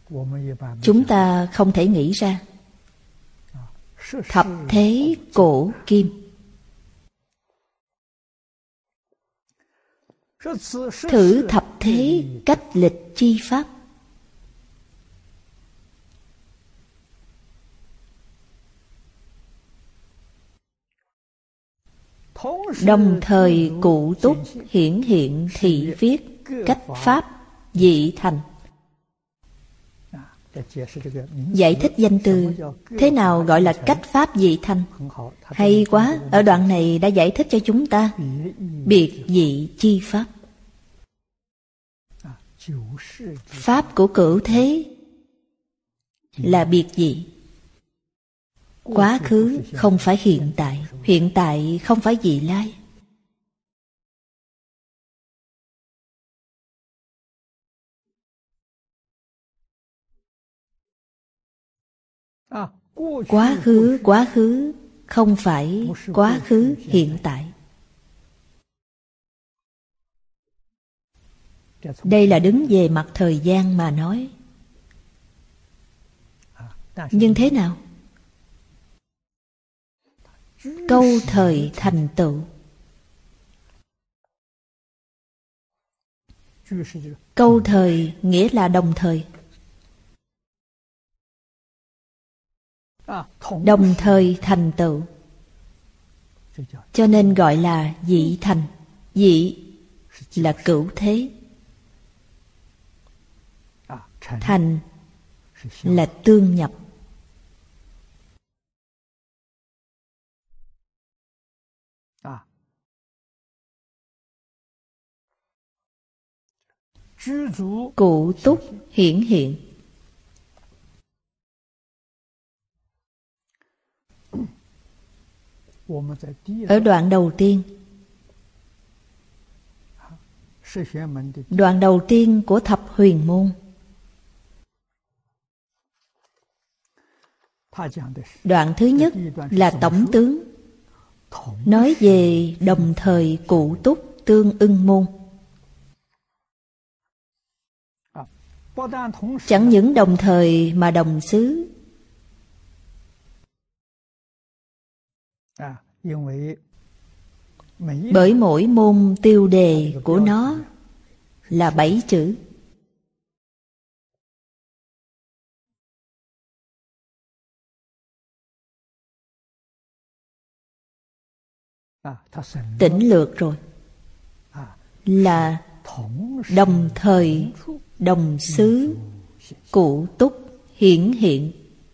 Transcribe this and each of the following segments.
chúng ta không thể nghĩ ra. Thập thế cổ kim. Thử thập thế cách lịch chi pháp. Đồng thời cụ túc hiển hiện thị viết cách pháp dị thành. Giải thích danh từ thế nào gọi là cách pháp dị thành. Hay quá, ở đoạn này đã giải thích cho chúng ta biệt dị chi pháp. Pháp của cửu thế là biệt dị. Quá khứ không phải hiện tại, hiện tại không phải vị lai. Quá khứ không phải quá khứ hiện tại. Đây là đứng về mặt thời gian mà nói. Nhưng thế nào? Câu thời thành tựu. Câu thời nghĩa là đồng thời. Đồng thời thành tựu, cho nên gọi là dị thành. Dị là cửu thế, thành là tương nhập. Cụ túc hiển hiện. Ở đoạn đầu tiên, đoạn đầu tiên của thập huyền môn, đoạn thứ nhất là tổng tướng, nói về đồng thời cụ túc tương ưng môn. Chẳng những đồng thời mà đồng xứ. Bởi mỗi môn tiêu đề của nó là 7 chữ. Tỉnh lược rồi. Là đồng thời, đồng xứ, cụ túc, hiển hiện.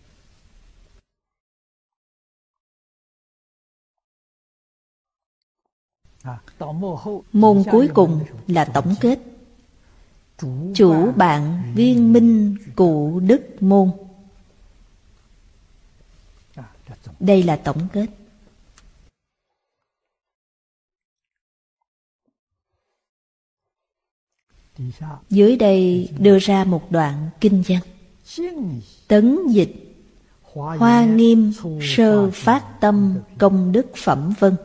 Môn cuối cùng là tổng kết. Chủ bạn viên minh cụ đức môn. Đây là tổng kết. Dưới đây đưa ra một đoạn kinh văn. Tấn dịch Hoa Nghiêm sơ phát tâm công đức phẩm vân.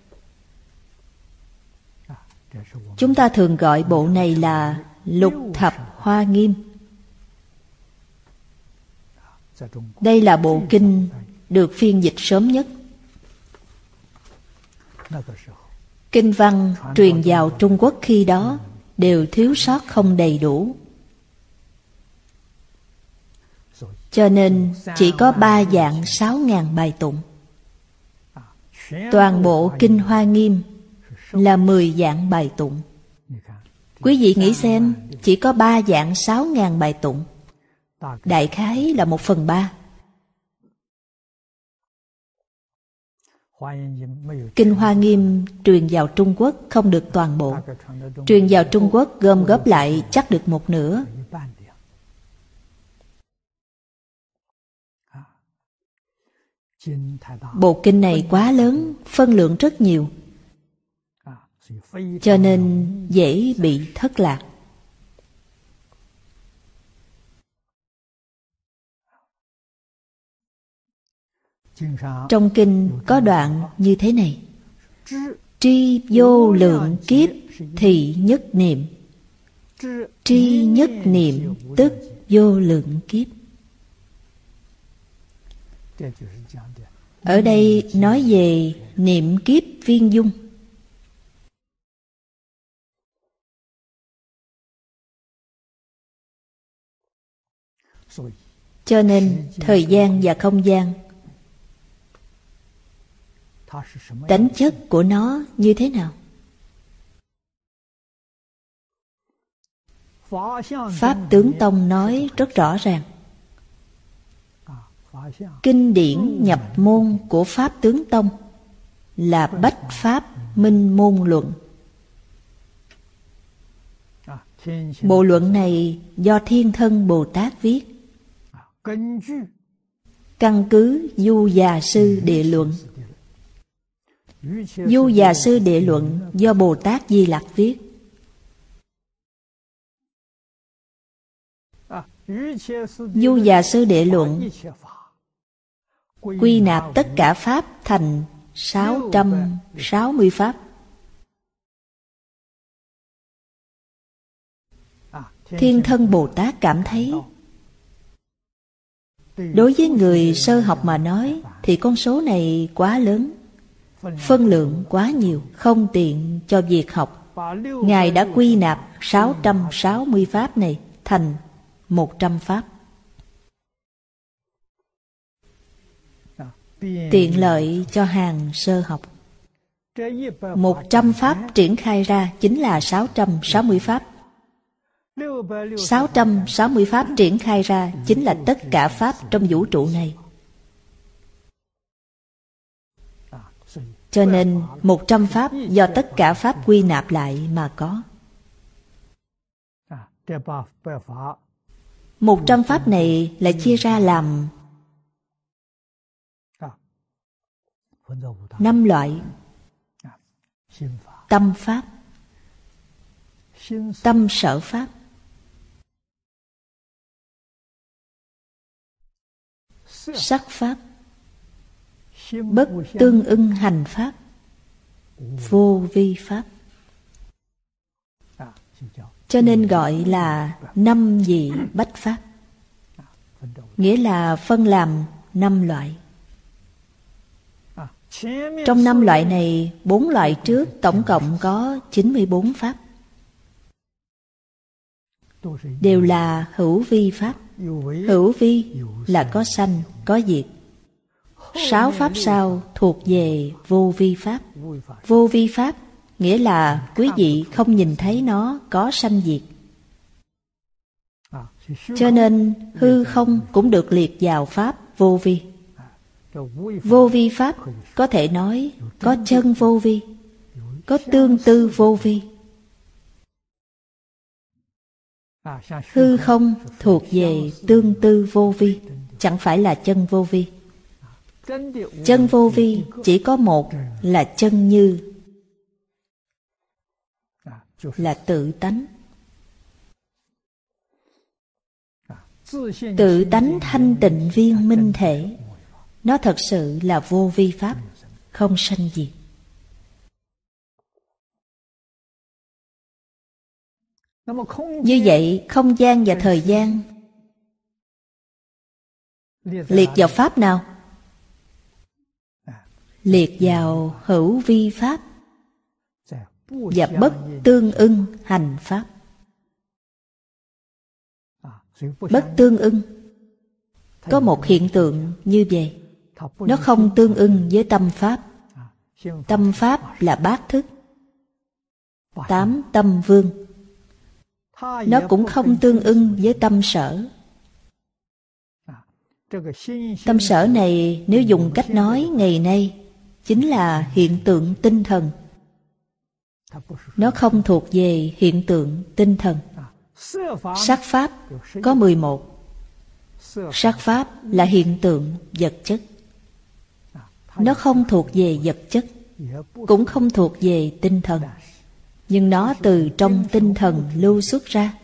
Chúng ta thường gọi bộ này là Lục Thập Hoa Nghiêm. Đây là bộ kinh được phiên dịch sớm nhất. Kinh văn truyền vào Trung Quốc khi đó đều thiếu sót không đầy đủ. Cho nên chỉ có 3 vạn 6.000 bài tụng. Toàn bộ Kinh Hoa Nghiêm là 10 vạn bài tụng. Quý vị nghĩ xem, chỉ có 3 vạn 6.000 bài tụng, đại khái là 1/3. Kinh Hoa Nghiêm truyền vào Trung Quốc không được toàn bộ. Truyền vào Trung Quốc gom góp lại chắc được 1/2. Bộ kinh này quá lớn, phân lượng rất nhiều, cho nên dễ bị thất lạc. Trong kinh có đoạn như thế này: tri vô lượng kiếp thì nhất niệm. Tri nhất niệm tức vô lượng kiếp. Ở đây nói về niệm kiếp viên dung. Cho nên thời gian và không gian, tánh chất của nó như thế nào? Pháp Tướng Tông nói rất rõ ràng. Kinh điển nhập môn của Pháp Tướng Tông là Bách Pháp Minh Môn Luận. Bộ luận này do Thiên Thân Bồ Tát viết, căn cứ Du Già Sư Địa Luận. Du Già Sư Địa Luận do Bồ Tát Di Lặc viết. Du Già Sư Địa Luận quy nạp tất cả Pháp thành 660 Pháp. Thiên Thân Bồ Tát cảm thấy, đối với người sơ học mà nói thì con số này quá lớn, phân lượng quá nhiều, không tiện cho việc học. Ngài đã quy nạp 660 Pháp này thành 100 Pháp. Tiện lợi cho hàng sơ học. 100 Pháp triển khai ra chính là 660 Pháp. 660 Pháp triển khai ra chính là tất cả Pháp trong vũ trụ này. Cho nên 100 Pháp do tất cả Pháp quy nạp lại mà có. 100 Pháp này lại chia ra làm 5 loại. Tâm Pháp, tâm sở Pháp, sắc Pháp, bất tương ưng hành Pháp, vô vi Pháp. Cho nên gọi là 5 vị bách Pháp, nghĩa là phân làm 5 loại. Trong 5 loại này, 4 loại trước tổng cộng có 94 Pháp, đều là hữu vi Pháp. Hữu vi là có sanh, có diệt. 6 Pháp sau thuộc về vô vi Pháp. Vô vi Pháp nghĩa là quý vị không nhìn thấy nó có sanh diệt. Cho nên hư không cũng được liệt vào Pháp vô vi. Vô vi Pháp có thể nói có chân vô vi, có tương tư vô vi. Hư không thuộc về tương tư vô vi, chẳng phải là chân vô vi. Chân vô vi chỉ có một là chân như, là tự tánh. Tự tánh thanh tịnh viên minh thể, nó thật sự là vô vi Pháp, không sanh diệt. Như vậy không gian và thời gian liệt vào Pháp nào? Liệt vào hữu vi Pháp và bất tương ưng hành Pháp. Bất tương ưng có một hiện tượng như vậy, nó không tương ưng với tâm Pháp. Tâm Pháp là bát thức, 8 tâm vương. Nó cũng không tương ưng với tâm sở. Tâm sở này nếu dùng cách nói ngày nay chính là hiện tượng tinh thần. Nó không thuộc về hiện tượng tinh thần. Sắc Pháp có 11. Sắc Pháp là hiện tượng vật chất. Nó không thuộc về vật chất, cũng không thuộc về tinh thần, nhưng nó từ trong tinh thần lưu xuất ra.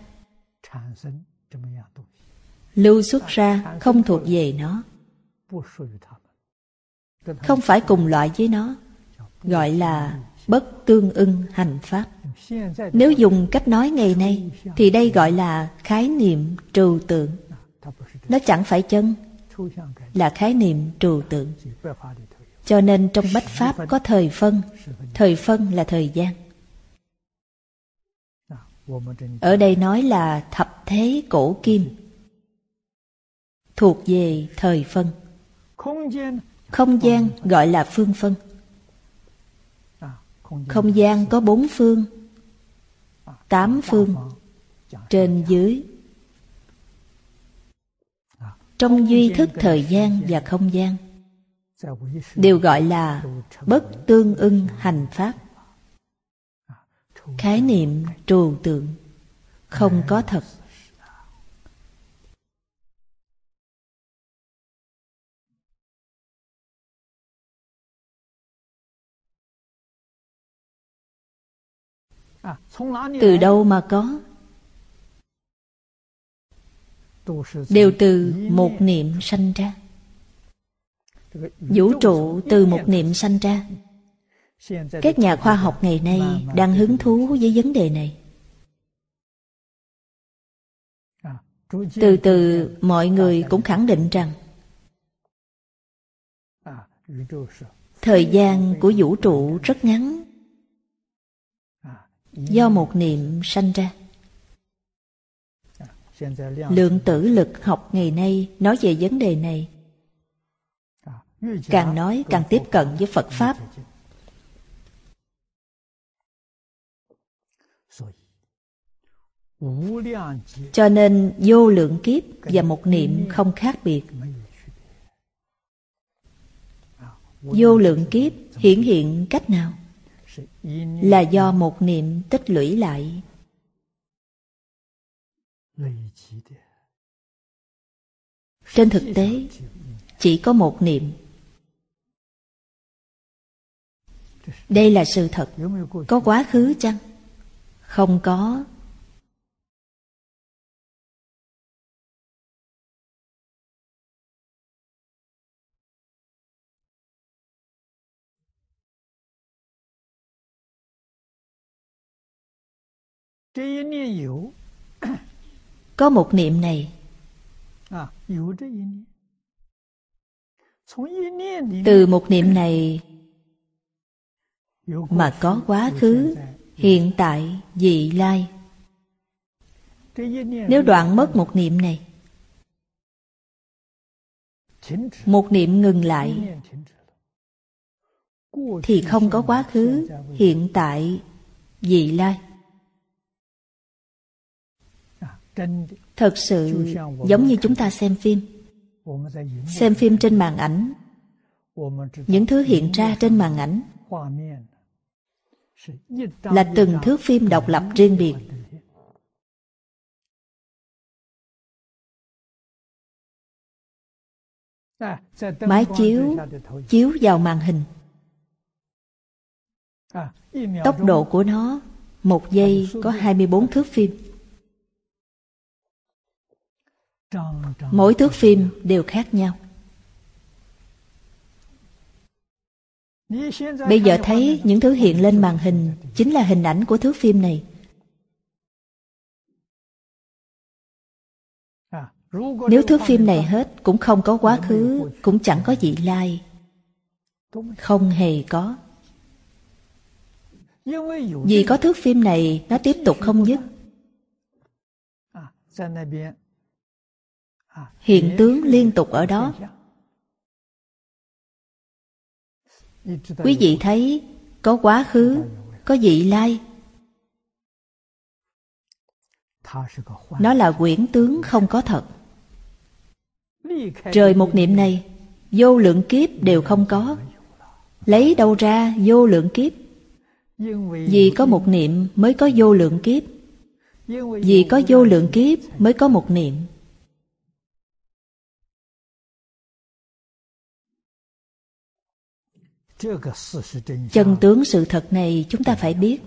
Lưu xuất ra không thuộc về nó, không phải cùng loại với nó, gọi là bất tương ưng hành Pháp. Nếu dùng cách nói ngày nay thì đây gọi là khái niệm trừu tượng. Nó chẳng phải chân, là khái niệm trừu tượng. Cho nên trong Bách Pháp có thời phân. Thời phân là thời gian. Ở đây nói là thập thế cổ kim, thuộc về thời phân. Không gian gọi là phương phân. Không gian có 4 phương, 8 phương, trên dưới. Trong duy thức thời gian và không gian đều gọi là bất tương ưng hành pháp. Khái niệm trừu tượng, không có thật. Từ đâu mà có? Đều từ một niệm sanh ra. Vũ trụ từ một niệm sanh ra. Các nhà khoa học ngày nay đang hứng thú với vấn đề này. Từ từ mọi người cũng khẳng định rằng thời gian của vũ trụ rất ngắn, do một niệm sanh ra. Lượng tử lực học ngày nay nói về vấn đề này, càng nói càng tiếp cận với Phật Pháp. Cho nên vô lượng kiếp và một niệm không khác biệt. Vô lượng kiếp hiển hiện cách nào? Là do một niệm tích lũy lại. Trên thực tế chỉ có một niệm. Đây là sự thật. Có quá khứ chăng? Không có. Có một niệm này. Từ một niệm này mà có quá khứ, hiện tại, vị lai. Nếu đoạn mất một niệm này, một niệm ngừng lại, thì không có quá khứ, hiện tại, vị lai. Thật sự giống như chúng ta xem phim. Xem phim trên màn ảnh, những thứ hiện ra trên màn ảnh là từng thước phim độc lập riêng biệt. Máy chiếu chiếu vào màn hình. Tốc độ của nó 1 giây có 24 thước phim. Mỗi thước phim đều khác nhau. Bây giờ thấy những thứ hiện lên màn hình chính là hình ảnh của thước phim này. Nếu thước phim này hết, cũng không có quá khứ, cũng chẳng có vị lai. Không hề có. Vì có thước phim này, nó tiếp tục không dứt. Hiện tướng liên tục ở đó. Quý vị thấy có quá khứ, có vị lai. Nó là quyển tướng không có thật. Rời một niệm này, vô lượng kiếp đều không có. Lấy đâu ra vô lượng kiếp? Vì có một niệm mới có vô lượng kiếp. Vì có vô lượng kiếp mới có một niệm. Chân tướng sự thật này chúng ta phải biết.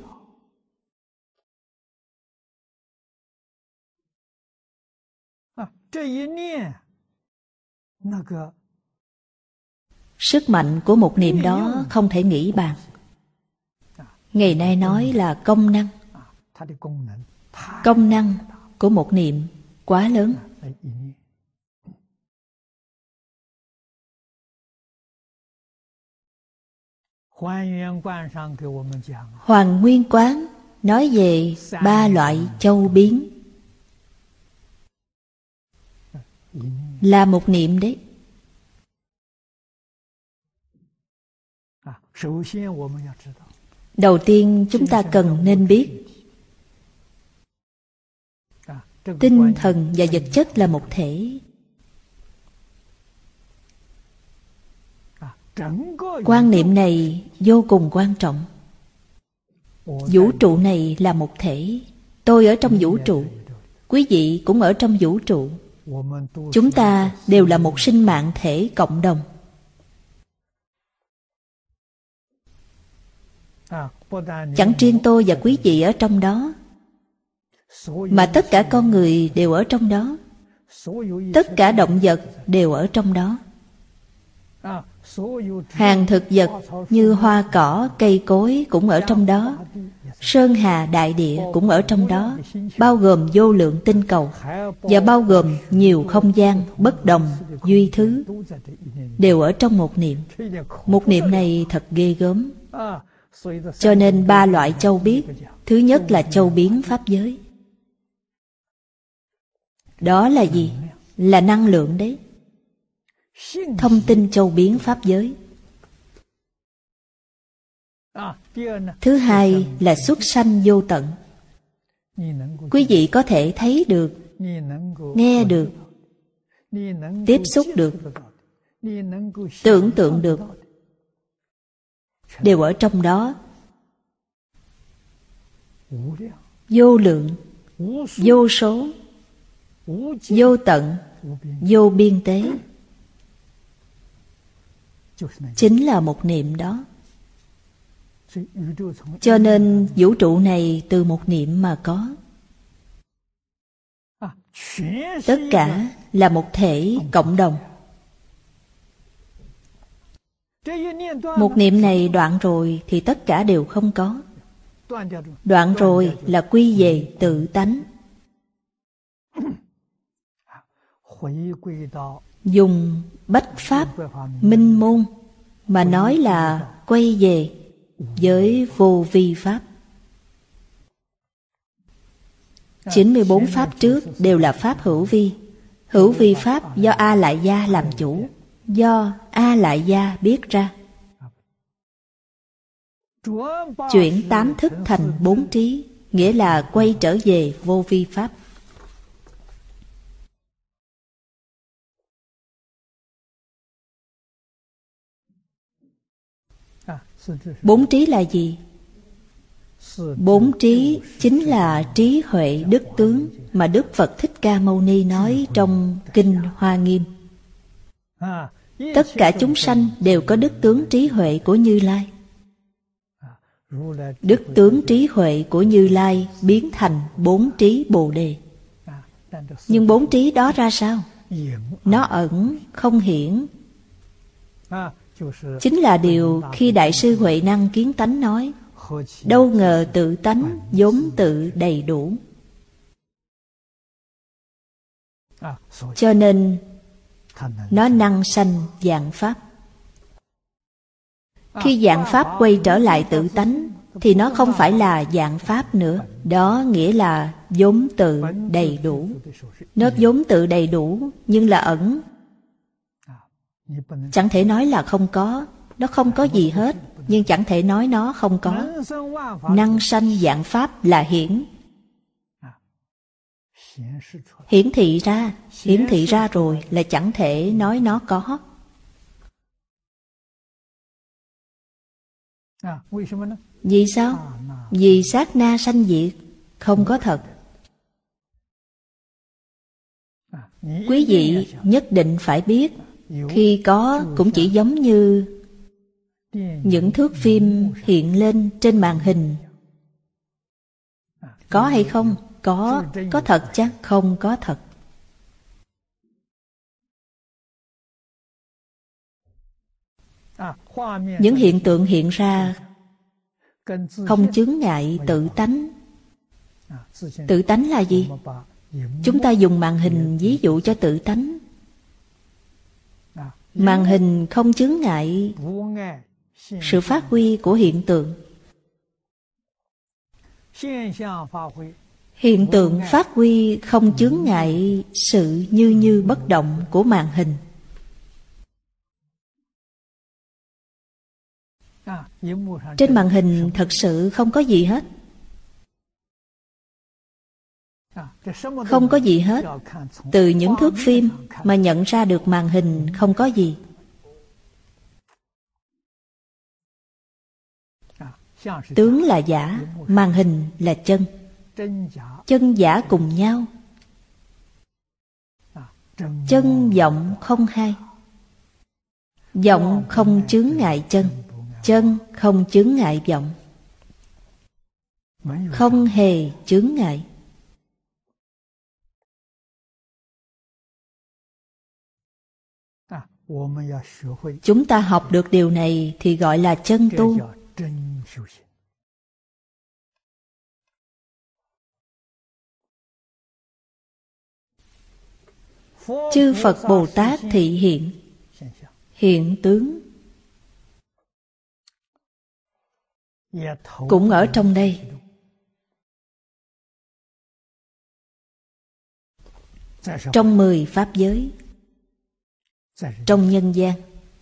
Sức mạnh của một niệm đó không thể nghĩ bàn. Ngày nay nói là công năng. Công năng của một niệm quá lớn. Hoàn Nguyên Quán nói về 3 loại châu biến là một niệm đấy. Đầu tiên chúng ta cần nên biết tinh thần và vật chất là một thể. Quan niệm này vô cùng quan trọng. Vũ trụ này là một thể. Tôi ở trong vũ trụ, quý vị cũng ở trong vũ trụ. Chúng ta đều là một sinh mạng thể cộng đồng. Chẳng riêng tôi và quý vị ở trong đó, mà tất cả con người đều ở trong đó. Tất cả động vật đều ở trong đó. Hàng thực vật như hoa cỏ, cây cối cũng ở trong đó. Sơn hà đại địa cũng ở trong đó, bao gồm vô lượng tinh cầu, và bao gồm nhiều không gian bất đồng, duy thứ, đều ở trong một niệm. Một niệm này thật ghê gớm. Cho nên 3 loại châu biết. Thứ nhất là châu biến pháp giới. Đó là gì? Là năng lượng đấy. Thông tin châu biến pháp giới. Thứ hai là xuất sanh vô tận. Quý vị có thể thấy được, nghe được, tiếp xúc được, tưởng tượng được, đều ở trong đó. Vô lượng, vô số, vô tận, vô biên tế, chính là một niệm đó. Cho nên vũ trụ này từ một niệm mà có. Tất cả là một thể cộng đồng. Một niệm này đoạn rồi thì tất cả đều không có. Đoạn rồi là quy về tự tánh. Dùng bách pháp minh môn mà nói là quay về với vô vi pháp. 94 pháp trước đều là pháp hữu vi. Hữu vi pháp do A Lại Gia làm chủ, do A Lại Gia biết ra. Chuyển 8 thức thành 4 trí, nghĩa là quay trở về vô vi pháp. Bốn trí là gì? 4 trí chính là trí huệ đức tướng mà Đức Phật Thích Ca Mâu Ni nói trong Kinh Hoa Nghiêm. Tất cả chúng sanh đều có đức tướng trí huệ của Như Lai. Đức tướng trí huệ của Như Lai biến thành 4 trí Bồ Đề. Nhưng 4 trí đó ra sao? Nó ẩn, không hiển. Chính là điều khi Đại sư Huệ Năng Kiến Tánh nói: đâu ngờ tự tánh vốn tự đầy đủ. Cho nên nó năng sanh vạn pháp. Khi vạn pháp quay trở lại tự tánh thì nó không phải là vạn pháp nữa. Đó nghĩa là vốn tự đầy đủ. Nó vốn tự đầy đủ nhưng là ẩn. Chẳng thể nói là không có. Nó không có gì hết, nhưng chẳng thể nói nó không có. Năng sanh vạn pháp là hiển. Hiển thị ra rồi là chẳng thể nói nó có. Vì sao? Vì sát na sanh diệt, không có thật. Quý vị nhất định phải biết, khi có cũng chỉ giống như những thước phim hiện lên trên màn hình. Có hay không? Có thật chắc? Không có thật. Những hiện tượng hiện ra không chướng ngại tự tánh. Tự tánh là gì? Chúng ta dùng màn hình ví dụ cho tự tánh. Màn hình không chướng ngại sự phát huy của hiện tượng. Hiện tượng phát huy không chướng ngại sự như bất động của màn hình. Trên màn hình thật sự không có gì hết. Không có gì hết. Từ những thước phim mà nhận ra được màn hình không có gì. Tướng là giả, màn hình là chân. Chân giả cùng nhau. Chân vọng không hai. Vọng không chướng ngại chân. Chân không chướng ngại vọng. Không hề chướng ngại. Chúng ta học được điều này thì gọi là chân tu. Chư Phật Bồ Tát thị hiện, hiện tướng cũng ở trong đây. Trong 10 pháp giới, trong nhân gian.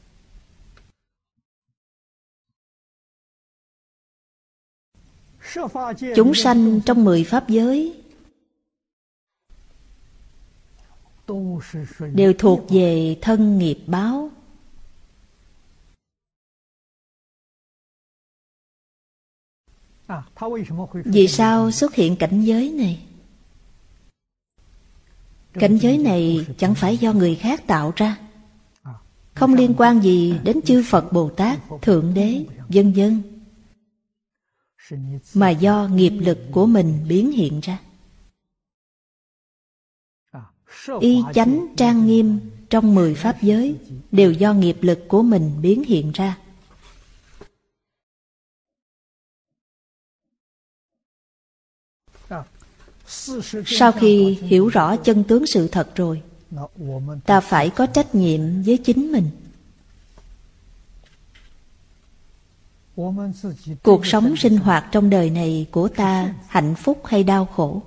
Chúng sanh trong 10 pháp giới đều thuộc về thân nghiệp báo. Vì sao xuất hiện cảnh giới này? Cảnh giới này chẳng phải do người khác tạo ra, không liên quan gì đến chư Phật Bồ Tát, Thượng Đế, vân vân, mà do nghiệp lực của mình biến hiện ra. Y chánh trang nghiêm trong 10 pháp giới đều do nghiệp lực của mình biến hiện ra. Sau khi hiểu rõ chân tướng sự thật rồi, ta phải có trách nhiệm với chính mình. Cuộc sống sinh hoạt trong đời này của ta hạnh phúc hay đau khổ?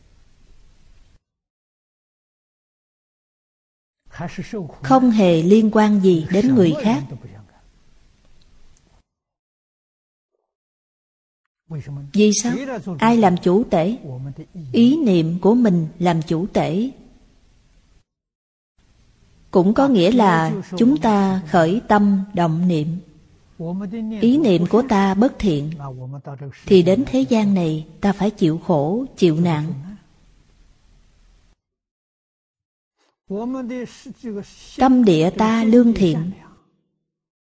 Không hề liên quan gì đến người khác. Vì sao? Ai làm chủ tể? Ý niệm của mình làm chủ tể. Cũng có nghĩa là chúng ta khởi tâm động niệm. Ý niệm của ta bất thiện, thì đến thế gian này ta phải chịu khổ, chịu nạn. Tâm địa ta lương thiện,